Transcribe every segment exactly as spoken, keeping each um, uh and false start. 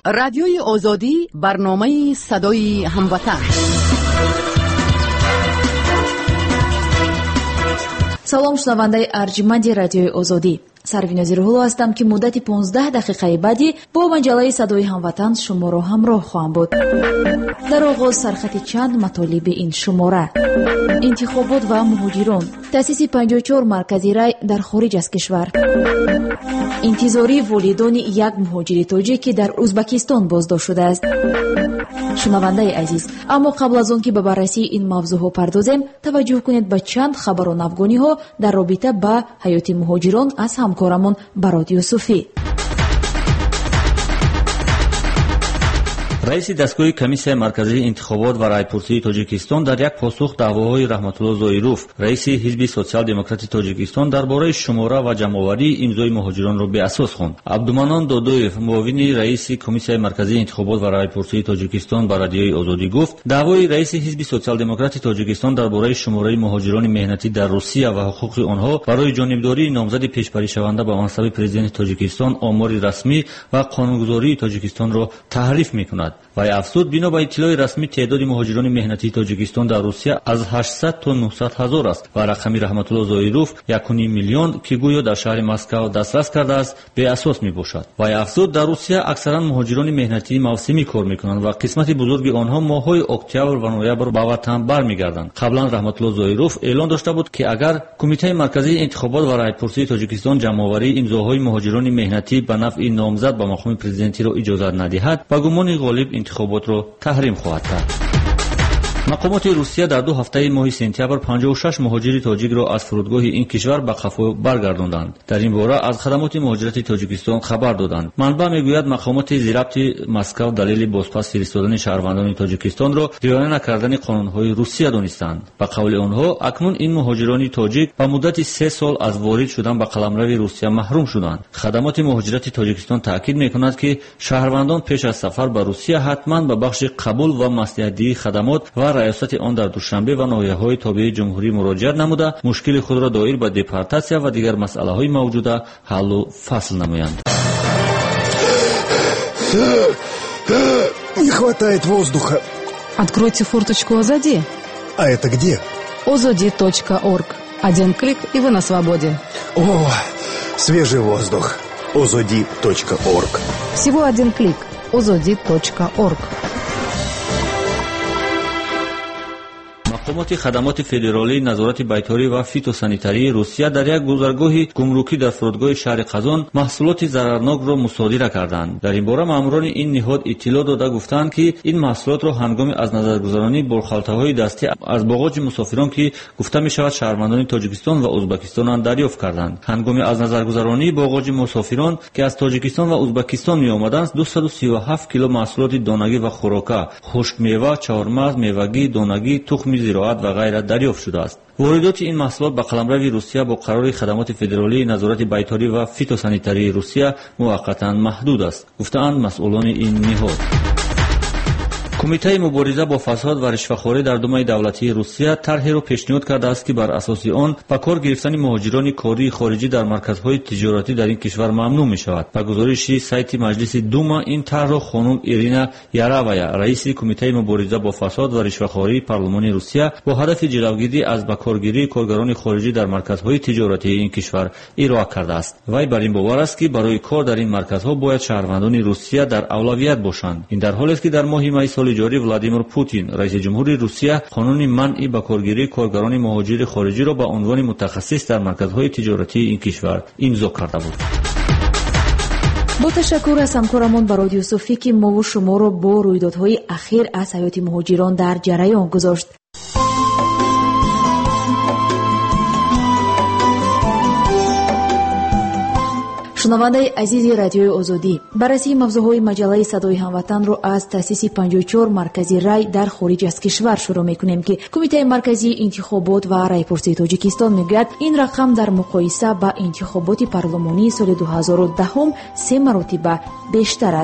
رادیوی آزادی برنامه صدای هموطن. салом шунавандаи арҷиманди радиои озодӣ, сарвинози рӯҳулло ҳастам ки муддати понздаҳ дақиқаи баъди бо маҷаллаи садои ҳамватан шуморо ҳамроҳ хоҳам буд. дар оғоз сархати чанд матолиби ин шумора: интихобот ва муҳоҷирон, таъсиси панҷоҳу чор маркази рай дар хориҷ аз кишвар, интизори волидони як муҳоҷири тоҷик ки дар ӯзбекистон боздошт шудааст. шунавандаи азиз, аммо қабл аз он ки ба баррасии ин мавзӯъҳо пардозем, таваҷҷӯҳ кунед ба чанд хабару навгониҳо дар робита ба ҳаёти муҳоҷирон аз ҳамкорамон Барод Юсуфӣ. раиси дастгоҳи комиссияи марказии интихобот ва райпурсии тоҷикистон дар як посух даъвоҳои Раҳматулло Зоиров, раиси ҳизби социал-демократи тоҷикистон, дар бораи шумора ва ҷамъоварии имзои муҳоҷиронро беасос хонд. Абдуманон Додоев, муовини раиси комиссияи марказии интихобот ва райпурсии тоҷикистон ба радиои Озодӣ гуфт, даъвои раиси ҳизби социал-демократи тоҷикистон дар бораи шумораи муҳоҷирони меҳнатӣ дар Русия ва ҳуқуқи онҳо барои ҷонибдории номзади пешбаришаванда ба мансаби президенти Тоҷикистон омори расмӣ ва қонунгузории Тоҷикистонро таҳриф мекунад. вай афзуд, бино ба иттилои расмӣ теъдоди муҳоҷирони меҳнатии Тоҷикистон дар Русия аз ҳаштсад то нӯҳсад ҳазор аст ва рақами Раҳматулло Зоиров якуним миллион ки гӯё дар шаҳри Москав дастрас кардааст, беасос мебошад. вай афзуд, дар Русия аксаран муҳоҷирони меҳнатии мавсимӣ кор мекунанд ва қисмати бузурги онҳо моҳҳои октябр ва ноябр ба ватан бармегарданд. қаблан Раҳматулло Зоиров эълон дошта буд ки агар Кумитаи марказии интихобот ва райпурсии Тоҷикистон ҷамъоварии имзоҳои муҳоҷирони меҳнатӣ ба нафъи номзад ба мақоми президентиро иҷозат надиҳад, ба гумони ғолиб интихоботро таҳрим хоҳад кард. мақомоти Русия дар ду ҳафтаи моҳи сентябр панҷоҳу шаш муҳоҷири тоҷикро аз фурудгоҳи ин кишвар ба қафо баргардонданд. дар ин бора аз хадамоти муҳоҷирати Тоҷикистон хабар доданд. манбаъ мегӯяд мақомоти зирабти Москав далели бозпас фиристодани шаҳрвандони Тоҷикистонро риоя накардани қонунҳои Русия донистанд. ба қавли онҳо, акнун ин муҳоҷирони тоҷик ба муддати се сол аз ворид шудан ба қаламрави Русия маҳрум шуданд. хадамоти муҳоҷирати Тоҷикистон таъкид мекунад ки шаҳрвандон пеш аз сафар ба Русия ҳатман ба бахши қабул ва маслиҳатдиҳии хадамот ва раёсати он дар Душанбе ва ноҳияҳои тобеи ҷумҳурӣ муроҷиат намуда, мушкили худро доир ба депортатсия ва дигар масъалаҳои мавҷуда ҳаллу фасл намоянд. Не хватает воздуха. Откройте форточку Озоди. А это где? озоди точка орг. Один клик, и вы на свободе. О, свежий воздух. озоди точка орг. Всего один клик. озоди точка орг. мақомоти хадамоти федералии назорати байторӣ ва фитосанитарии Русия дар як гузаргоҳи гумрукӣ дар фурудгоҳи шаҳри Қазон маҳсулоти зарарнокро мусодира карданд. дар ин бора маъмурони ин ниҳод иттилоъ дода гуфтанд, ки ин маҳсулотро ҳангоми аз назаргузаронӣ болхалтаҳои дастӣ аз боғоҷи мусофирон, ки гуфта мешавад шаҳрвандони Тоҷикистон ва Ӯзбекистонанд, дарёфт карданд. ҳангоми аз назаргузаронии боғоҷи мусофирон, ки аз Тоҷикистон ва Ӯзбекистон меомаданд, дусаду сию ҳафт кило маҳсулоти донагӣ ва хӯрока, хушкмева, чаҳормағз, мевагӣ, донагӣ, тухми зироат ва ғайра дарёфт шудааст. воридоти ин маҳсулот ба қаламрави Русия бо қарори хадамоти федералии назорати байторӣ ва фитосанитарии Русия муваққатан маҳдуд аст, гуфтаанд масъулони ин ниҳод. кумитаи мубориза бо фасод ва ришвахорӣ дар Думаи давлатии Русия тарҳеро пешниҳод кардааст, ки бар асоси он ба кор гирифтани муҳоҷирони кории хориҷӣ дар марказҳои тиҷоратӣ дар ин кишвар мамнӯъ мешавад. ба гузориши сайти маҷлиси Дума, ин тарҳро хонум Ирина Яравая, раиси кумитаи мубориза бо фасод ва ришвахории парлумони Русия, бо ҳадафи ҷилавгирӣ аз ба коргирии коргарони хориҷӣ дар марказҳои тиҷоратии ин кишвар ироа кардааст. вай бар ин бовар аст, ки барои кор дар ин марказҳо бояд шаҳрвандони Русия дар авлавият бошанд. ин дар ҳолест, ки дар моҳи майи соли ҷорӣ Владимир Путин, раиси ҷумҳури Русия, қонуни манъи ба коргирии коргарони муҳоҷири хориҷиро ба унвони мутахассис дар марказҳои тиҷоратии ин кишвар имзо карда буд. бо ташаккур аз ҳамкорамон Барод Юсуфӣ, ки мову шуморо бо рӯйдодҳои ахир аз ҳаёти муҳоҷирон дар ҷараён гузошт. шунавандаи азизи радиои Озодӣ, баррасии мавзӯъҳои маҷаллаи садои ҳамватанро аз таъсиси панҷоҳу чор маркази рай дар хориҷ аз кишвар шурӯъ мекунем, ки Кумитаи марказии интихобот ва райпурсии Тоҷикистон мегӯяд, ин рақам дар муқоиса ба интихоботи парлумонии соли ду ҳазору даҳум се маротиба бештар аст.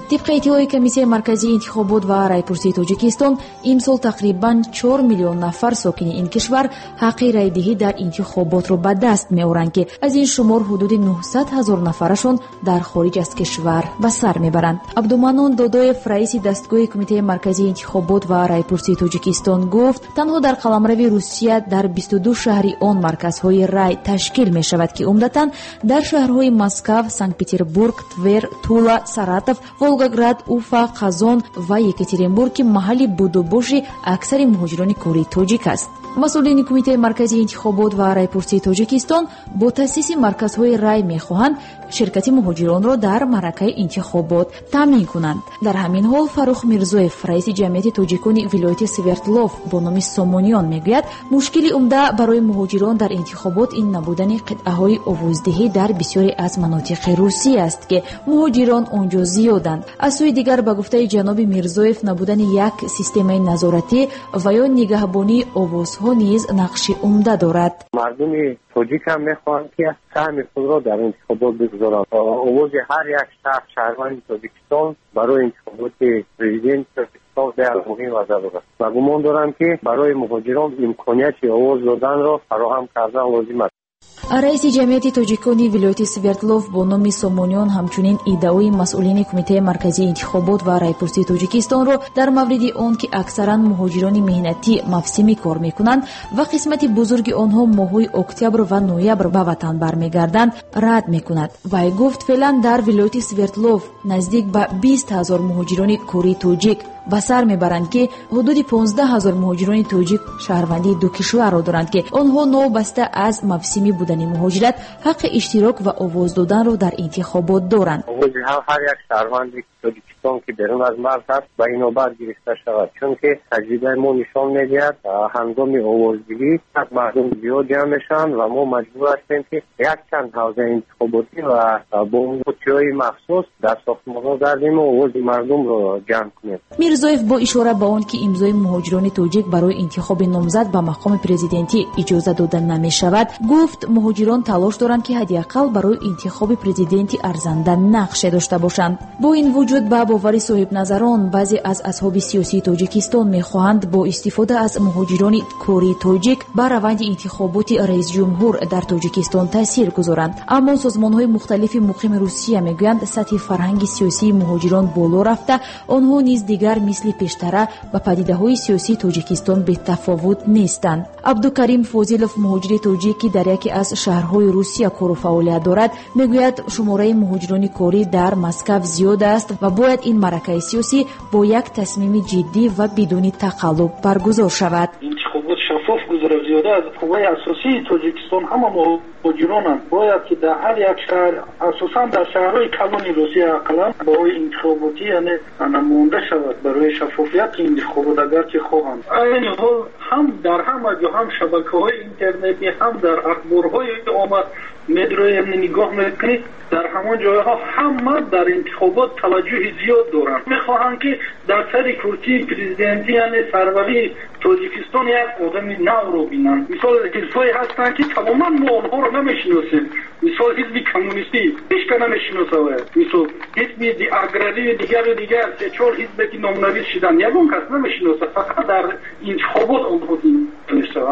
طبق اطلاع کمیته مرکزی انتخابات و رایپرسی تاجیکستان امسال تقریبا چهار میلیون نفر ساکن این کشور حق رای دهی در انتخابات را به دست می‌آورند که از این شمار حدود نهصد هزار نفرشون در خارج از کشور به سر میبرند. عبدالمنان دادایف رئیس دستگاه کمیته مرکزی انتخابات و رایپرسی تاجیکستان گفت تنها در قلمرو روسیه در بیست و دو شهری آن مرکزهای رای تشکیل می شود که عمدتاً در شهرهای مسکو، سنت پترزبورگ، تور، تولا، ساراتов، ولگоград، اوفا، قزان و یکاترینبورگ که محل بود و باش اکثر مهاجران کره تاجیک است. مسئولین کمیته مرکزی انتخابات و رایپرسی تاجیکستان با تأسیس مرکزهای رای می‌خواهند شرکت مهاجران را در معرکه انتخابات تامین کنند. در همین حال فروخ میرزویف رئیس جمعیت تاجیکان ولایت سوردلوف با نام سومونیان میگوید مشکل عمده برای مهاجران در انتخابات این نبودن قطعه‌های آوازدهی در بسیاری از مناطق روسیه است که مهاجران آنجا زیادند. از سوی دیگر به گفته جناب میرزویف نبودن یک سیستم نظارتی و یا نگهبانی آوازها نیز نقش عمده دارد. مردم تاجیک هم میخواهند که سهم خود را در انتخابات بگذارند. آواز هر یک شهر شهروند تاجیکستان برای انتخابات پرزیدنت تاجیکستان بسیار مهم و ضروری است و گمان دارم که برای مهاجران امکانیت آواز دادن را فراهم کردن لازم است. رئیس جمعیت تاجیکان ولایت سوردلوف با نام سومونیان همچنین ایدئوی مسئولین کمیته مرکزی انتخابات و رایپرسی تاجیکستان را در مورد آن که اکثرا مهاجران مهنتی موسمی کار میکنند و قسمت بزرگ آنها ماه‌های اکتبر و نوامبر به وطن برمیگردند رد میکند. وی گفت فعلا در ولایت سوردلوف نزدیک به بیست هزار مهاجران کره تاجیک به سر میبرند که حدود پانزده هزار مهاجران تاجیک شهروندی دو کشور را دارند که آنها نوبسته از موسمی بودن مهاجرت حق اشتراک و آواز دادن را در انتخابات دارند. آواز هر یک شهروند تاجیکستان که بیرون از مرز است و این نوبت گرفته شود، چون که تجربه ما نشان میدهد هنگام آوازدهی مردم زیاد جمع میشن و ما مجبور هستیم که یک چند حوزه انتخاباتی و با قوطی‌های مخصوص در ساختمان‌ها گردیم و آواز مردم را جمع کنیم. میرزویف با اشاره به آن که امضای مهاجران تاجیک برای انتخاب نامزد به مقام پرزیدنتی اجازه داده نمی شود، گفت مهاجران تلاش دارند که حداقل برای انتخاب پرزیدنتی ارزنده نقش داشته باشند. با این وجود به باور صاحب نظران بعضی از اصحاب سیاسی تاجیکستان می‌خواهند با استفاده از مهاجران کره تاجیک بر روند انتخابات رئیس جمهور در تاجیکستان تاثیر گذارند، اما سازمان‌های مختلف مقیم روسیه میگویند سطح فرهنگ سیاسی مهاجران بالا رفته، آنها نیز دیگر مثل پیشتر با پدیده‌های سیاسی تاجیکستان به تفاوت نیستند. عبدالکریم فاضلوف مهاجر تاجیکی در یکی از شهرهای روسیه کار و فعالیت دارد میگوید شماره مهاجران کره در مسکو زیاد است و باید این معرکه سیاسی با یک تصمیم جدی و بدون تقلب برگزار شود. انتخابات شفاف گذرد. زیاده از قوه اساسی تاجیکستان همه مهاجرانند. باید که در هر یک شهر اساسا در شهرهای کلان روسیه اقلا با انتخاباتی یعنی نمونده شود برای شفافیت انتخابات اگر که خواهند. این حال هم در همه جا هم شبکه‌های اینترنتی هم در اخبارهای آمد مدروی نگاه میکنید در همون جایها همه در انتخابات توجه زیاد دارند. میخواهند که در سر کرسی پرزیدنتی یعنی سروری تاجیکستان یک آدم نو رو بینند. مثال حزبایی هستند که تماما ما آنها رو نمیشناسیم. مثال حزب کمونیستی هیچ که نمیشناسه. مثال حزب اگراری دیگر و دیگر سه چهار حزبی که نامنویس شدن یکون کس نمیشناسه. فقط در انتخابات آنها میشناسه.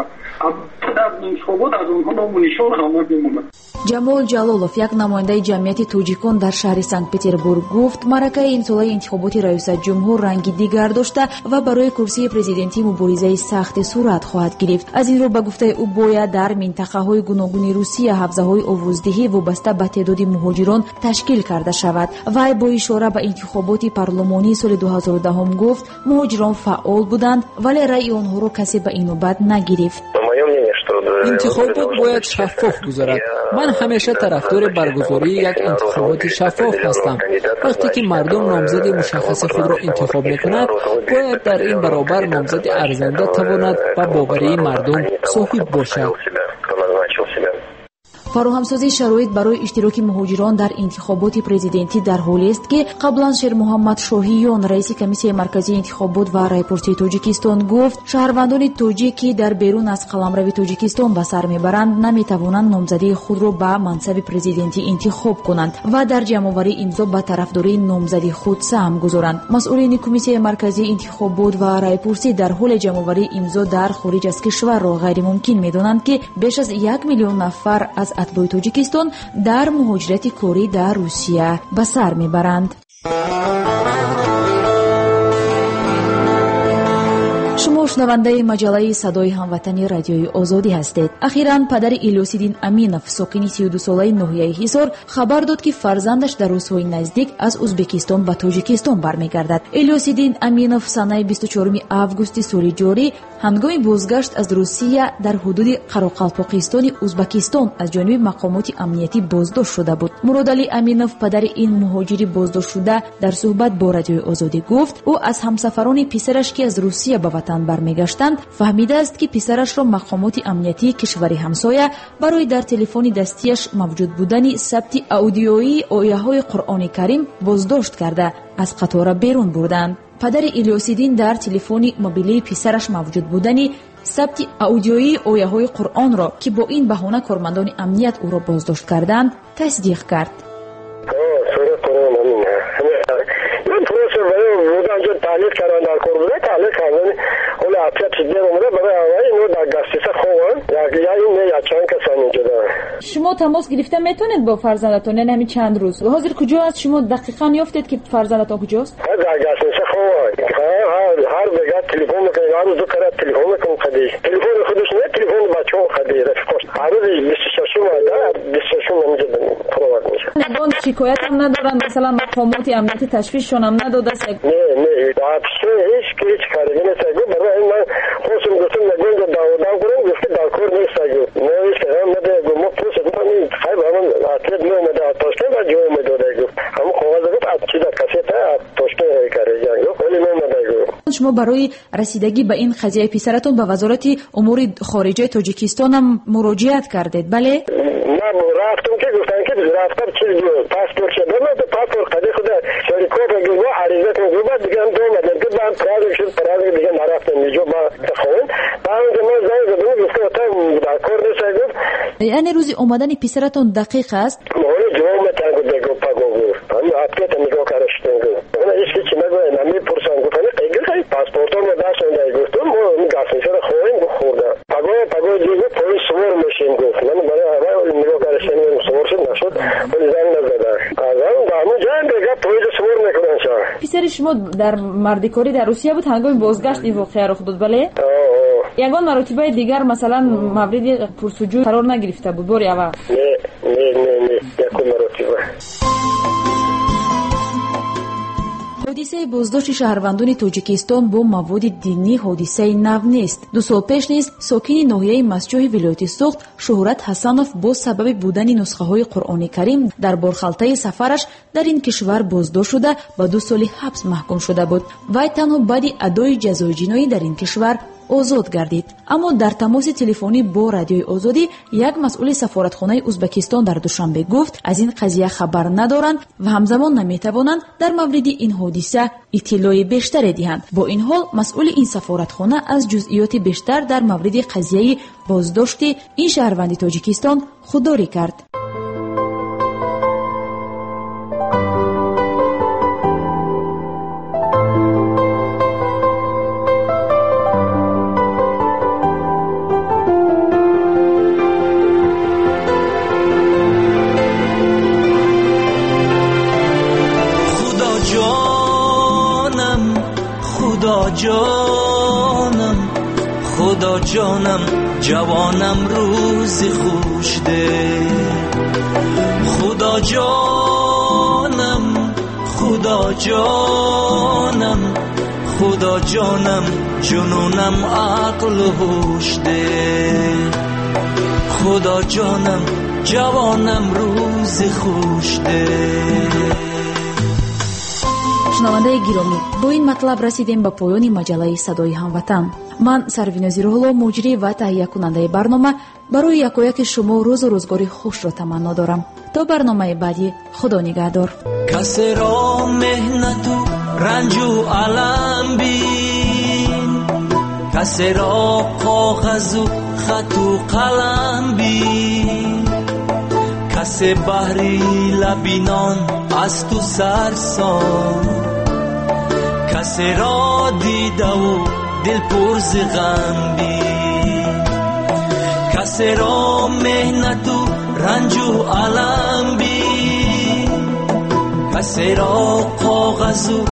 در انتخابات از آنها نام و نشان همه میمونه. جمال جلالوف یک نماینده جمعیت تاجیکان در شهر سنت پترزبورگ گفت معرکه امسال انتخابات رئیس جمهور رنگی دیگر داشته و برای کرسی پرزیدنتی مبارزه سخت صورت خواهد گرفت. از این رو به گفته او باید در منطقه های گوناگون روسیه حوزه های آوازدهی وابسته به تعداد مهاجران تشکیل کرده شود. و با اشاره به انتخابات پارلمانی سال دو هزار و ده گفت مهاجران فعال بودند ولی رأی آنها را کسی به این نوبت نگرفت. انتخابات باید شفاف گذرد. من همیشه طرفدار برگزاری یک انتخابات شفاف هستم. وقتی که مردم نامزد مشخص خود را انتخاب می‌کنند، باید در این برابر نامزد ارزنده تواند و باوری مردم صاحب باشد. фароҳамсозии шароит барои иштироки муҳоҷирон дар интихоботи президентӣ дар ҳоле аст ки қаблан Шермуҳаммад Шоҳиён, раиси комиссияи марказии интихобот ва райпурсии Тоҷикистон гуфт, шаҳрвандони тоҷик ки дар берун аз қаламрави Тоҷикистон ба сар мебаранд, наметавонанд номзадии худро ба мансаби президентӣ интихоб кунанд ва дар ҷамъоварии имзо ба тарафдории номзади худ саҳм гузоранд. масъулини комиссияи марказии интихобот ва райпурсӣ дар ҳоли ҷамъоварии имзо дар хориҷ аз кишварро ғайримумкин медонанд ки беш аз як миллион нафар аз атбои Тоҷикистон дар муҳоҷирати корӣ дар Русия ба сар мебаранд. шумо шунавандаи маҷаллаи садои ҳамватани радиои озодӣ ҳастед. ахиран падари Илёсиддин Аминов, сокини си и ду солаи ноҳияи Ҳисор, хабар дод ки фарзандаш дар рӯзҳои наздик аз Узбекистон ба Тоҷикистон бармегардад. Илёсиддин Аминов санаи бисту чорум августи соли ҷорӣ ҳангоми бозгашт аз Русия дар ҳудуди Қароқалпоқистони Узбекистон аз ҷониби мақомоти амниятӣ боздошт шуда буд. Муродалӣ Аминов, падари ин муҳоҷири боздоштшуда, дар суҳбат бо радиои озодӣ гуфт, ӯ аз ҳамсафарони писараш ки аз Русия ба ватан бармегаштанд фаҳмидааст ки писарашро мақомоти амниятии кишвари ҳамсоя барои дар телефони дастияш мавҷуд будани сабти аудиоии ояҳои Қуръони Карим боздошт карда аз қатора берун бурданд. падари Илёсиддин дар телефони мобилии писараш мавҷуд будани сабти аудиоии ояҳои Қуръонро, ки бо ин баҳона кормандони амният ӯро боздошт карданд, тасдиқ кард. تعلیق کردن در کوربه تعلیق کردن اون عافیت شده اومده برای اول اینو در گستیسه خوان یا این نه یا چند کسان اینجا دارن. شما تماس گرفته میتونید با فرزندتون؟ نه همین چند روز حاضر کجا است؟ شما دقیقاً یافتید که فرزندتون کجاست؟ در گستیسه خوان هر هر بگه تلفن میکنه، هر روز کرد تلفن میکنه خدی تلفن خودش نه، تلفن بچه‌ها خدی رفیقش هر روز بیست و شش اومده بیست و شش اینجا فراوت میشه. اون شکایت هم ندارن مثلا مقامات امنیتی تشویششون هم نداده است؟ نه نه دادشه هیچ کی هیچ کاری نمیشه. برای من خودم گفتم نگویم داودام کنم، گفته دکتر نیست اگه نه هیچ کاری نمیده. گفتم پروسه کنم خیلی همون اطلاع نمیده تاشکن و جو میداده. همون خواهد گفت چیز کسی تا تاشکن کاری جنگ ولی نمیده. شما برای رسیدگی به این قضیه پسرتون به وزارت امور خارجه تاجیکستان هم مراجعت کردید؟ بله؟ من رفتم که گفتن که رفتم چیز پاسپورت شده نه، پاسپورت قضیه خود شریکات گفت عریضه کن گفت دیگه هم دوم دادن که من پرازی شد پرازی دیگه نرفتم اینجا با تخون بعد من زنگ زدم گفت تا دکتر نیست گفت. یعنی روزی اومدن پسرتون دقیق است؟ مال جواب تنگو دیگه پاگو گفت همین اپیت نگاه کارشتن گفت اون هیچ چیزی نگفت نمی پرسان گفت قیگل خیلی پاسپورتم داشت اون دیگه گفت ما میگفتیم چرا خوین بخورده پاگو پاگو دیگه پلیس سوار میشیم گفت من برای اول نگاه کارشتن سوار شد نشد ولی زنگ نزدن آدم دامو جان دیگه پلیس سوار میکنن شا. پسر شما در مردکاری در روسیه بود هنگام بازگشت این واقعه رخ داد؟ بله؟ یگان مرتبه دیگر مثلا مورد پرسجو قرار نگرفته بود باری اول؟ نه نه نه نه یکون مرتبه. ҳодисаи боздошти шаҳрвандони Тоҷикистон бо маводи динӣ ҳодисаи нав нест. ду сол пеш низ сокини ноҳияи Масҷоҳи вилояти Суғд Шӯҳрат Ҳасанов бо сабаби будани нусхаҳои Қуръони Карим дар борхалтаи сафараш дар ин кишвар боздошт шуда ба ду соли ҳабс маҳкум шуда буд. Вай танҳо баъди адои ҷазои ҷиноӣ дар ин кишвар озод гардид. аммо дар тамоси телефонӣ бо радиои озодӣ як масъули сафоратхонаи Узбекистон дар Душанбе гуфт аз ин қазия хабар надоранд ва ҳамзамон наметавонанд дар мавриди ин ҳодиса иттилои бештаре диҳанд. бо ин ҳол масъули ин сафоратхона аз ҷузъиёти бештар дар мавриди қазияи боздошти ин шаҳрванди Тоҷикистон худдорӣ кард. جانم خدا جانم جوانم روزی خوش ده خدا جانم خدا جانم خدا جانم جنونم عقل و هوش ده خدا جانم جوانم روزی خوش ده. шунавандаи гиромӣ, бо ин матлаб расидем ба поёни маҷаллаи садои ҳамватан. ман сарвинози рӯҳулло муҷрӣ ва таҳиякунандаи барнома барои якояки шумо рӯзу рӯзгори хушро таманно дорам. то барномаи баъди худо нигаҳдор. касеро меҳнату ранҷу алам бин, касеро коғазу хату қалам бин, касе баҳри лабинон асту сарсон, касеро дидаву дилпурзи ғам бин, касеро меҳнату ранҷу алам бин, касеро коғазу